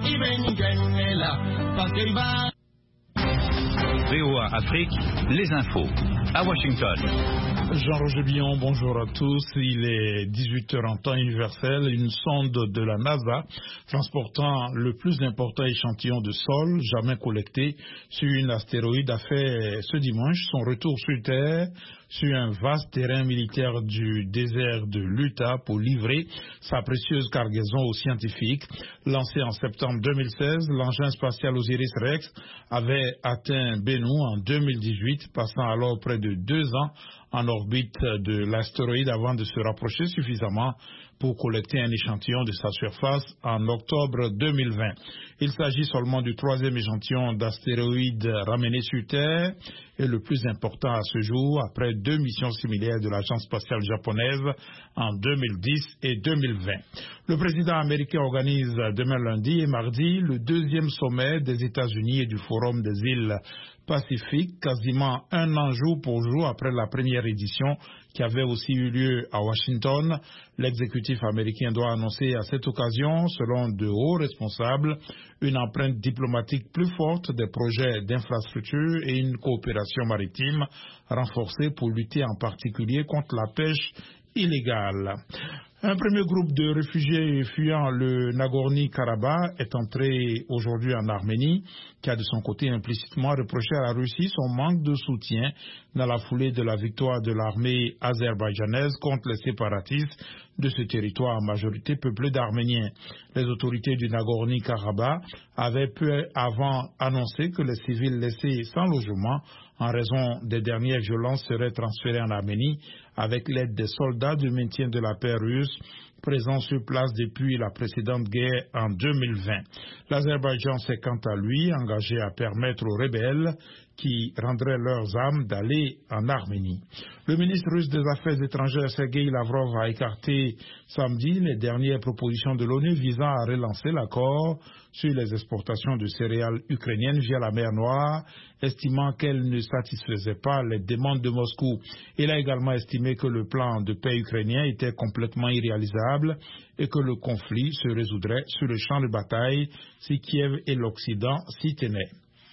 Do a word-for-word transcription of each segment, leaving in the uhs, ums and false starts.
V O A Afrique, les infos, à Washington. Jean-Roger Billon, bonjour à tous. Il est dix-huit heures en temps universel. Une sonde de la NASA transportant le plus important échantillon de sol jamais collecté sur une astéroïde a fait ce dimanche son retour sur Terre sur un vaste terrain militaire du désert de l'Utah pour livrer sa précieuse cargaison aux scientifiques. Lancé en septembre deux mille seize, l'engin spatial Osiris-Rex avait atteint Bennu en deux mille dix-huit, passant alors près de deux ans en orbite de l'astéroïde avant de se rapprocher suffisamment pour collecter un échantillon de sa surface en octobre deux mille vingt. Il s'agit seulement du troisième échantillon d'astéroïdes ramené sur Terre et le plus important à ce jour après deux missions similaires de l'agence spatiale japonaise en deux mille dix et deux mille vingt. Le président américain organise demain lundi et mardi le deuxième sommet des États-Unis et du Forum des îles Pacifique, quasiment un an jour pour jour après la première édition qui avait aussi eu lieu à Washington. L'exécutif américain doit annoncer à cette occasion, selon de hauts responsables, une empreinte diplomatique plus forte des projets d'infrastructure et une coopération maritime renforcée pour lutter en particulier contre la pêche illégale. Un premier groupe de réfugiés fuyant le Nagorno-Karabakh est entré aujourd'hui en Arménie, qui a de son côté implicitement reproché à la Russie son manque de soutien dans la foulée de la victoire de l'armée azerbaïdjanaise contre les séparatistes de ce territoire en majorité peuplé d'Arméniens. Les autorités du Nagorno-Karabakh avaient peu avant annoncé que les civils laissés sans logement en raison des dernières violences seraient transférés en Arménie avec l'aide des soldats du maintien de la paix russe présents sur place depuis la précédente guerre en deux mille vingt. L'Azerbaïdjan s'est quant à lui engagé à permettre aux rebelles qui rendraient leurs armes d'aller en Arménie. Le ministre russe des Affaires étrangères Sergei Lavrov a écarté samedi les dernières propositions de l'ONU visant à relancer l'accord sur les exportations de céréales ukrainiennes via la mer Noire, estimant qu'elles ne satisfaisaient pas les demandes de Moscou. Il a également estimé que le plan de paix ukrainien était complètement irréalisable et que le conflit se résoudrait sur le champ de bataille si Kiev et l'Occident s'y tenaient.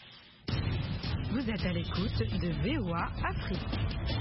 Vous êtes à l'écoute de V O A Afrique.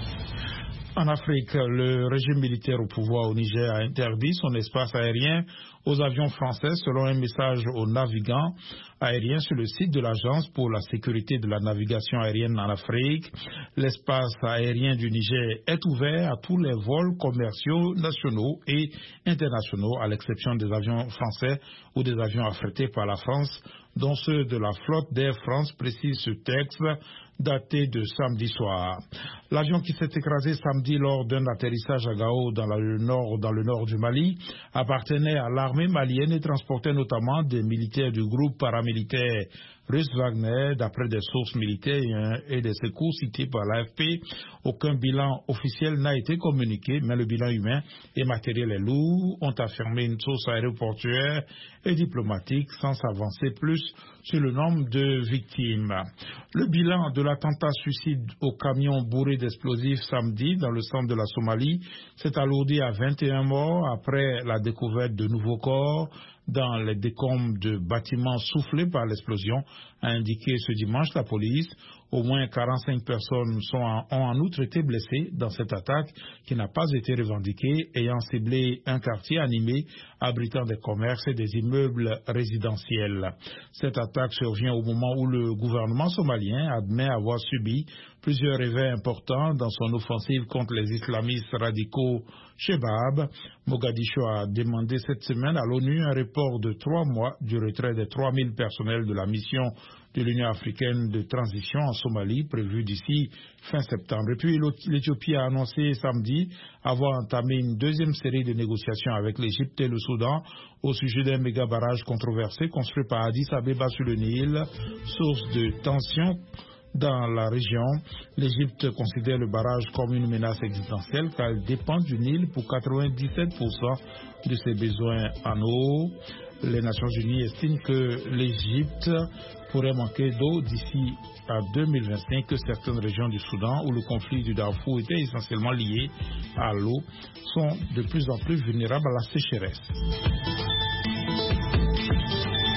En Afrique, le régime militaire au pouvoir au Niger a interdit son espace aérien aux avions français selon un message aux navigants aériens sur le site de l'Agence pour la sécurité de la navigation aérienne en Afrique. L'espace aérien du Niger est ouvert à tous les vols commerciaux nationaux et internationaux, à l'exception des avions français ou des avions affrétés par la France, dont ceux de la flotte d'Air France, précise ce texte daté de samedi soir. L'avion qui s'est écrasé samedi lors d'un atterrissage à Gao dans le nord, dans le nord du Mali appartenait à l'armée malienne et transportait notamment des militaires du groupe paramilitaire russe Wagner, d'après des sources militaires et des secours cités par l'A F P. Aucun bilan officiel n'a été communiqué, mais le bilan humain et matériel est lourd, ont affirmé une source aéroportuaire et diplomatique sans s'avancer plus sur le nombre de victimes. Le bilan de l'attentat suicide au camion bourré d'explosifs samedi dans le centre de la Somalie s'est alourdi à vingt et un morts après la découverte de nouveaux corps dans les décombres de bâtiments soufflés par l'explosion, a indiqué ce dimanche la police. Au moins quarante-cinq personnes sont en, ont en outre été blessées dans cette attaque qui n'a pas été revendiquée, ayant ciblé un quartier animé abritant des commerces et des immeubles résidentiels. Cette attaque survient au moment où le gouvernement somalien admet avoir subi plusieurs réveils importants dans son offensive contre les islamistes radicaux Shebab. Mogadiscio a demandé cette semaine à l'ONU un report de trois mois du retrait des trois mille personnels de la mission de l'Union africaine de transition en Somalie, prévu d'ici fin septembre. Et puis l'Éthiopie a annoncé samedi avoir entamé une deuxième série de négociations avec l'Égypte et le Soudan au sujet d'un méga barrage controversé construit par Addis Abeba sur le Nil, source de tensions dans la région. L'Égypte considère le barrage comme une menace existentielle car elle dépend du Nil pour quatre-vingt-dix-sept pour cent de ses besoins en eau. Les Nations Unies estiment que l'Égypte pourrait manquer d'eau d'ici à deux mille vingt-cinq, que certaines régions du Soudan où le conflit du Darfour était essentiellement lié à l'eau sont de plus en plus vulnérables à la sécheresse.